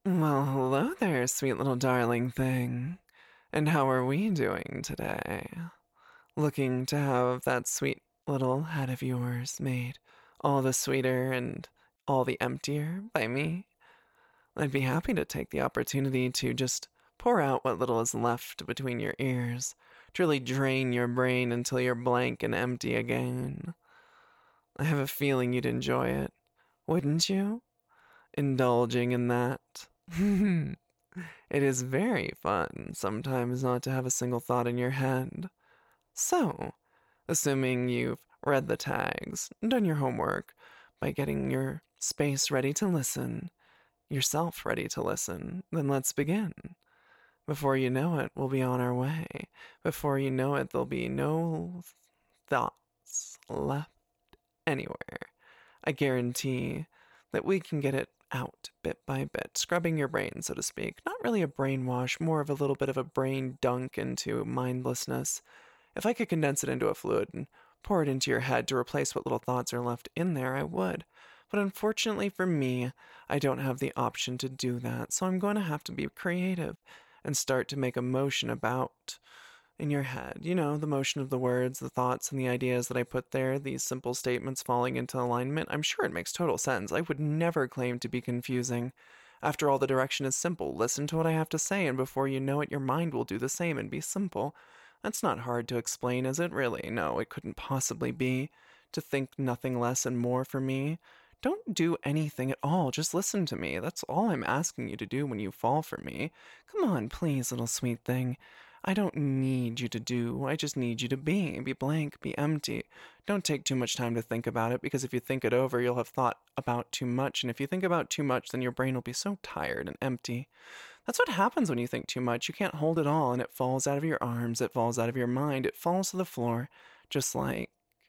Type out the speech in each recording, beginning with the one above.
Well, hello there, sweet little darling thing. And how are we doing today? Looking to have that sweet little head of yours made all the sweeter and all the emptier by me? I'd be happy to take the opportunity to just pour out what little is left between your ears, truly drain your brain until you're blank and empty again. I have a feeling you'd enjoy it, wouldn't you? Indulging in that. It is very fun sometimes not to have a single thought in your head. So, assuming you've read the tags, done your homework by getting your space ready to listen, yourself ready to listen, then let's begin. Before you know it, we'll be on our way. Before you know it, there'll be no thoughts left anywhere. I guarantee that we can get it out bit by bit, scrubbing your brain, so to speak. Not really a brainwash, more of a little bit of a brain dunk into mindlessness. If I could condense it into a fluid and pour it into your head to replace what little thoughts are left in there, I would. But unfortunately for me, I don't have the option to do that, so I'm going to have to be creative and start to make a motion about in your head. You know, the motion of the words, the thoughts, and the ideas that I put there, these simple statements falling into alignment. I'm sure it makes total sense. I would never claim to be confusing. After all, the direction is simple. Listen to what I have to say, and before you know it, your mind will do the same and be simple. That's not hard to explain, is it really? No, it couldn't possibly be. To think nothing less and more for me. Don't do anything at all. Just listen to me. That's all I'm asking you to do when you fall for me. Come on, please, little sweet thing. I don't need you to do. I just need you to be. Be blank, be empty. Don't take too much time to think about it, because if you think it over, you'll have thought about too much. And if you think about too much, then your brain will be so tired and empty. That's what happens when you think too much. You can't hold it all, and it falls out of your arms, it falls out of your mind, it falls to the floor, just like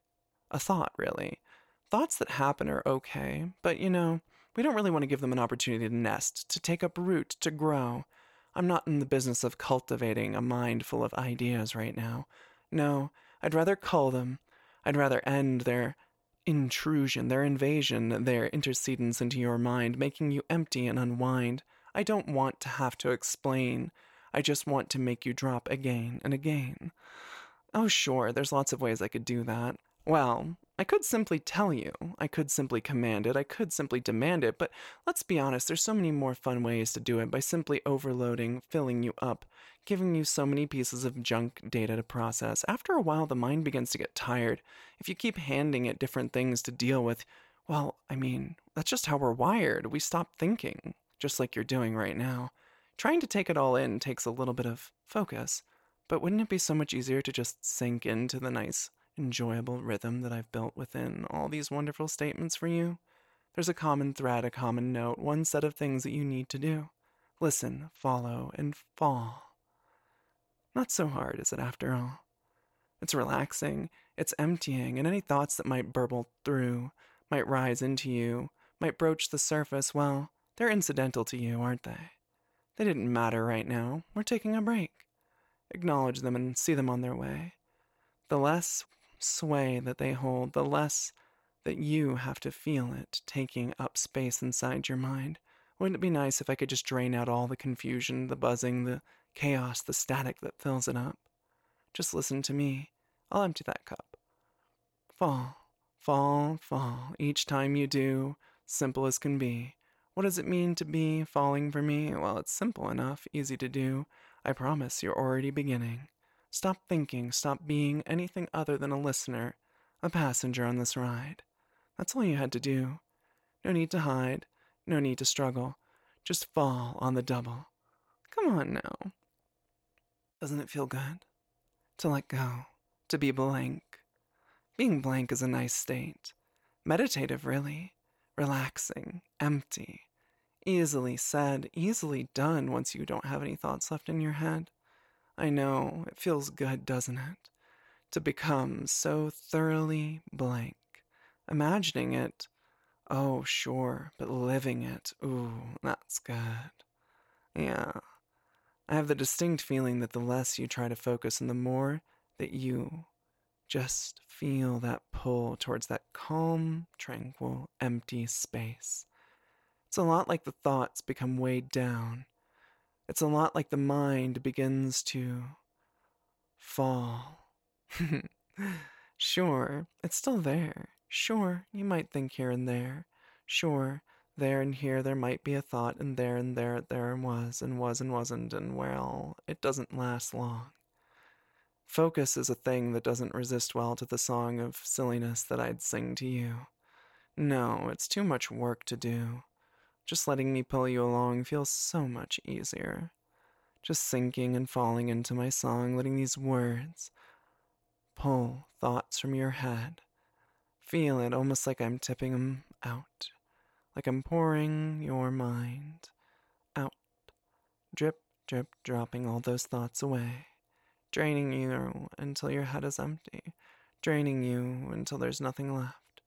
a thought, really. Thoughts that happen are okay, but we don't really want to give them an opportunity to nest, to take up root, to grow. I'm not in the business of cultivating a mind full of ideas right now. No, I'd rather cull them. I'd rather end their intrusion, their invasion, their intercedence into your mind, making you empty and unwind. I don't want to have to explain. I just want to make you drop again and again. Oh, sure, there's lots of ways I could do that. Well, I could simply tell you, I could simply command it, I could simply demand it, but let's be honest, there's so many more fun ways to do it by simply overloading, filling you up, giving you so many pieces of junk data to process. After a while, the mind begins to get tired. If you keep handing it different things to deal with, well, I mean, that's just how we're wired. We stop thinking, just like you're doing right now. Trying to take it all in takes a little bit of focus. But wouldn't it be so much easier to just sink into the nice, enjoyable rhythm that I've built within all these wonderful statements for you? There's a common thread, a common note, one set of things that you need to do. Listen, follow, and fall. Not so hard, is it, after all? It's relaxing, it's emptying, and any thoughts that might burble through, might rise into you, might broach the surface, well, they're incidental to you, aren't they? They didn't matter right now. We're taking a break. Acknowledge them and see them on their way. The less sway that they hold, the less that you have to feel it taking up space inside your mind. Wouldn't it be nice if I could just drain out all the confusion, the buzzing, the chaos, the static that fills it up? Just listen to me. I'll empty that cup. Fall, fall, fall. Each time you do, simple as can be. What does it mean to be falling for me? Well, it's simple enough, easy to do. I promise you're already beginning. Stop thinking, stop being anything other than a listener, a passenger on this ride. That's all you had to do. No need to hide, no need to struggle. Just fall on the double. Come on now. Doesn't it feel good? To let go, to be blank. Being blank is a nice state. Meditative, really. Relaxing, empty. Easily said, easily done once you don't have any thoughts left in your head. I know, it feels good, doesn't it? To become so thoroughly blank. Imagining it, oh, sure, but living it, ooh, that's good. Yeah, I have the distinct feeling that the less you try to focus and the more that you just feel that pull towards that calm, tranquil, empty space. It's a lot like the thoughts become weighed down. It's a lot like the mind begins to fall. Sure, it's still there. Sure, you might think here and there. Sure, there and here there might be a thought, and there was and wasn't, and well, it doesn't last long. Focus is a thing that doesn't resist well to the song of silliness that I'd sing to you. No, it's too much work to do. Just letting me pull you along feels so much easier. Just sinking and falling into my song, letting these words pull thoughts from your head. Feel it almost like I'm tipping them out, like I'm pouring your mind out, drip, drip, dropping all those thoughts away, draining you until your head is empty, draining you until there's nothing left,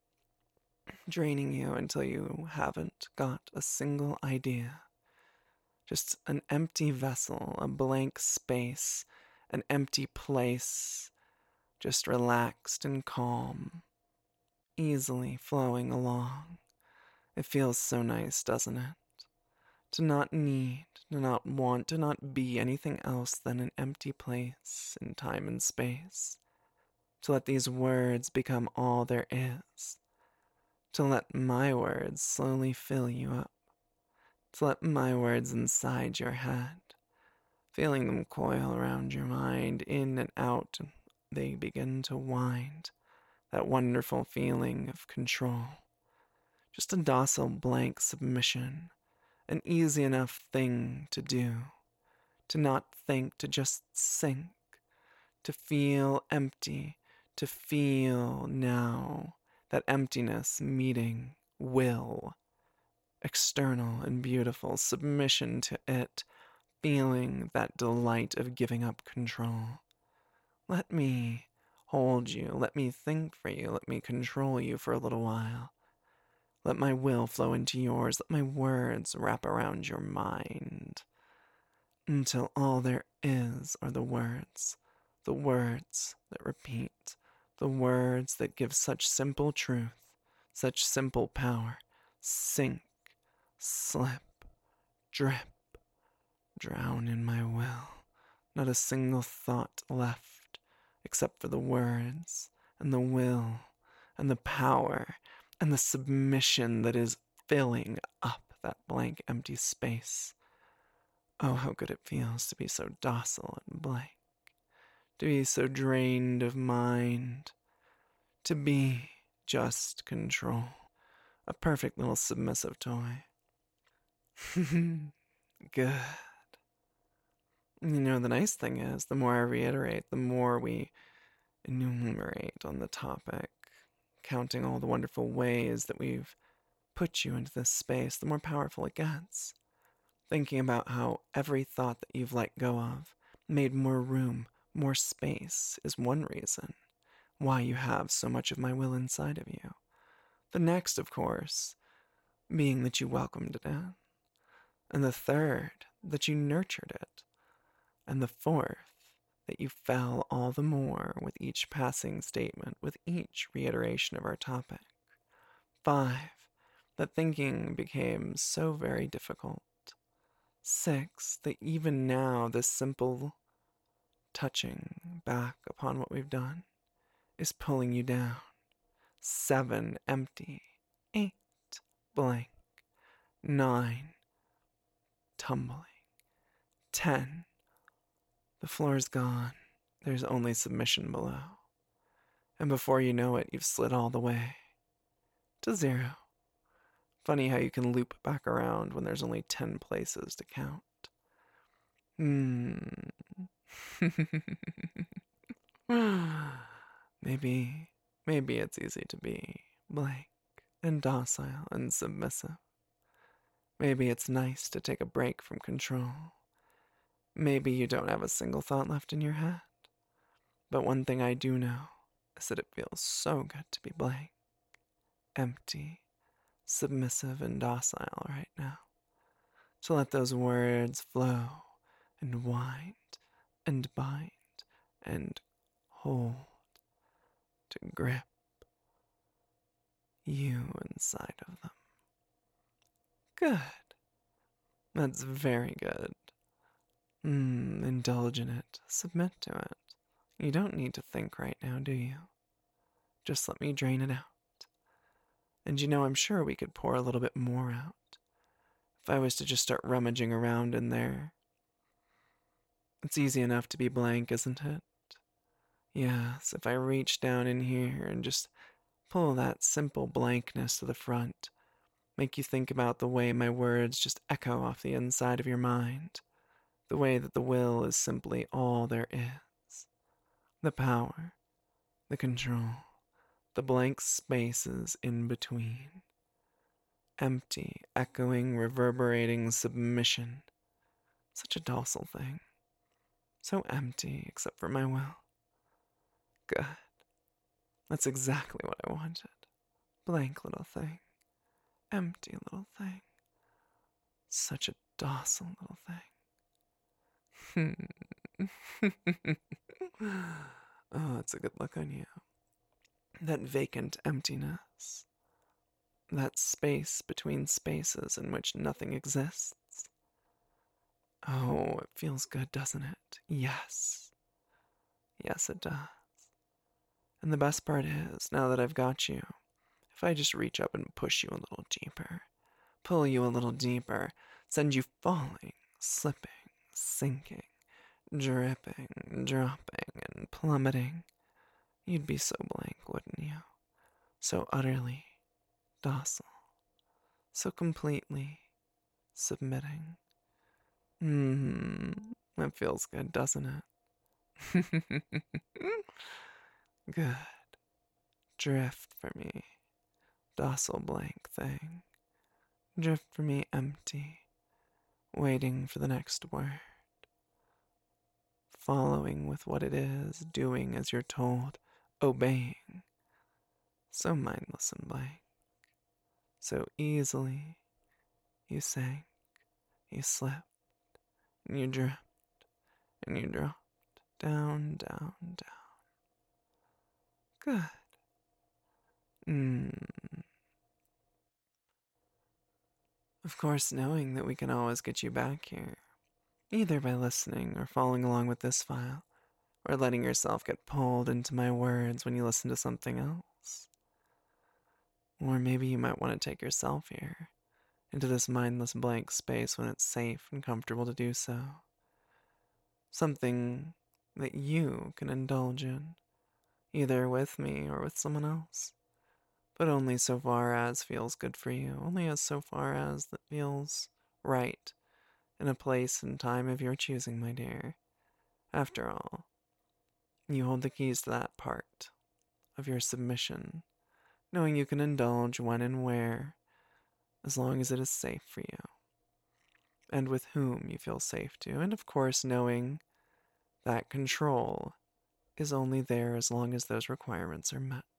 draining you until you haven't got a single idea. Just an empty vessel, a blank space, an empty place, just relaxed and calm, easily flowing along. It feels so nice, doesn't it? To not need, to not want, to not be anything else than an empty place in time and space. To let these words become all there is. To let my words slowly fill you up. To let my words inside your head, feeling them coil around your mind, in and out, and they begin to wind. That wonderful feeling of control. Just a docile blank submission, an easy enough thing to do. To not think, to just sink, to feel empty, to feel now that emptiness meeting will, external and beautiful, submission to it, feeling that delight of giving up control. Let me hold you, let me think for you, let me control you for a little while. Let my will flow into yours, let my words wrap around your mind. Until all there is are the words that repeat, the words that give such simple truth, such simple power. Sink, slip, drip, drown in my will. Not a single thought left, except for the words, and the will, and the power, and the submission that is filling up that blank empty space. Oh, how good it feels to be so docile and blank, to be so drained of mind, to be just control, a perfect little submissive toy. Good. The nice thing is, the more I reiterate, the more we enumerate on the topic, counting all the wonderful ways that we've put you into this space, the more powerful it gets. Thinking about how every thought that you've let go of made more room, more space, is one reason why you have so much of my will inside of you. The next, of course, being that you welcomed it in. And the third, that you nurtured it. And the fourth, that you fell all the more with each passing statement, with each reiteration of our topic. 5, that thinking became so very difficult. 6, that even now this simple touching back upon what we've done is pulling you down. 7, empty. 8, blank. 9, tumbling. 10, the floor's gone. There's only submission below. And before you know it, you've slid all the way to 0. Funny how you can loop back around when there's only 10 places to count. Maybe it's easy to be blank and docile and submissive. Maybe it's nice to take a break from control. Maybe you don't have a single thought left in your head. But one thing I do know is that it feels so good to be blank, empty, submissive, and docile right now. To let those words flow and wind and bind and hold, to grip you inside of them. Good. That's very good. Indulge in it. Submit to it. You don't need to think right now, do you? Just let me drain it out. And I'm sure we could pour a little bit more out. If I was to just start rummaging around in there. It's easy enough to be blank, isn't it? Yes, if I reach down in here and just pull that simple blankness to the front, make you think about the way my words just echo off the inside of your mind, the way that the will is simply all there is, the power, the control, the blank spaces in between, empty, echoing, reverberating submission, such a docile thing, so empty except for my will. Good. That's exactly what I wanted. Blank little thing. Empty little thing. Such a docile little thing. Oh, it's a good look on you. That vacant emptiness. That space between spaces in which nothing exists. Oh, it feels good, doesn't it? Yes. Yes, it does. And the best part is, now that I've got you, if I just reach up and push you a little deeper, pull you a little deeper, send you falling, slipping, sinking, dripping, dropping, and plummeting, you'd be so blank, wouldn't you? So utterly docile, so completely submitting. That feels good, doesn't it? Good. Drift for me, docile blank thing. Drift for me empty, waiting for the next word. Following with what it is, doing as you're told, obeying. So mindless and blank. So easily you sank, you slipped, and you dripped, and you dropped, down, down, down. Good. Of course, knowing that we can always get you back here, either by listening or following along with this file, or letting yourself get pulled into my words when you listen to something else. Or maybe you might want to take yourself here, into this mindless blank space when it's safe and comfortable to do so. Something that you can indulge in, either with me or with someone else. But only so far as feels good for you, only as so far as that feels right in a place and time of your choosing, my dear. After all, you hold the keys to that part of your submission, knowing you can indulge when and where, as long as it is safe for you, and with whom you feel safe to, and of course knowing that control is only there as long as those requirements are met.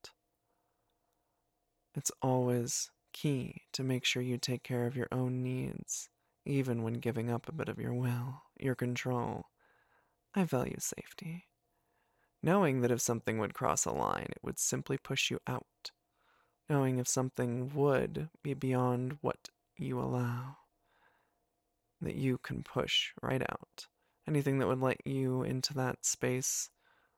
It's always key to make sure you take care of your own needs, even when giving up a bit of your will, your control. I value safety. Knowing that if something would cross a line, it would simply push you out. Knowing if something would be beyond what you allow, that you can push right out. Anything that would let you into that space,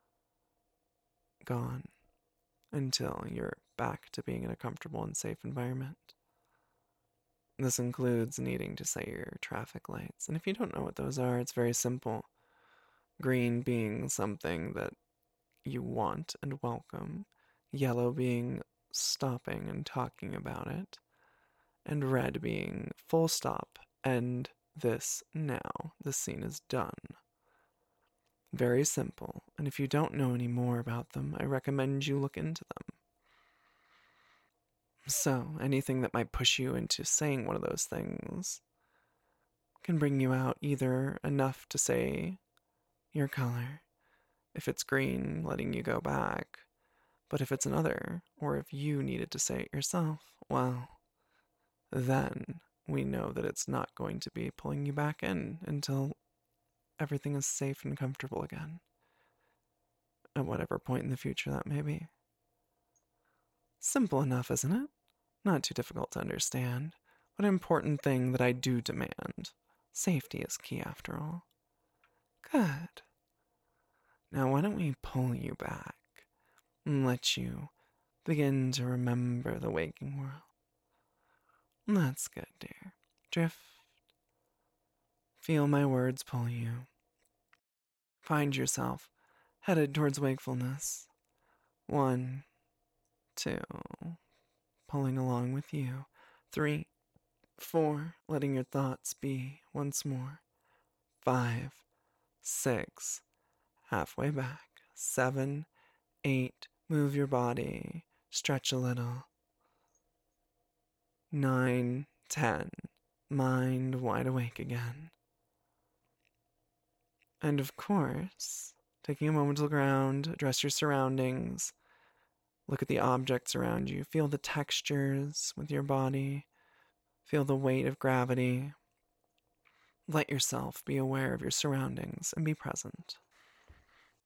gone, until you're back to being in a comfortable and safe environment. This includes needing to set your traffic lights. And if you don't know what those are, it's very simple. Green being something that you want and welcome, yellow being stopping and talking about it, and red being full stop, and this now. The scene is done. Very simple, and if you don't know any more about them, I recommend you look into them. So, anything that might push you into saying one of those things can bring you out either enough to say your color, if it's green, letting you go back, but if it's another, or if you needed to say it yourself, well, then we know that it's not going to be pulling you back in until everything is safe and comfortable again, at whatever point in the future that may be. Simple enough, isn't it? Not too difficult to understand. What an important thing that I do demand. Safety is key, after all. Good. Now, why don't we pull you back and let you begin to remember the waking world? That's good, dear. Drift. Feel my words pull you. Find yourself headed towards wakefulness. 1, 2, pulling along with you. 3, 4, letting your thoughts be once more. 5, 6, halfway back. 7, 8, move your body, stretch a little. 9, 10, mind wide awake again. And of course, taking a moment to look around, address your surroundings, look at the objects around you, feel the textures with your body, feel the weight of gravity. Let yourself be aware of your surroundings and be present.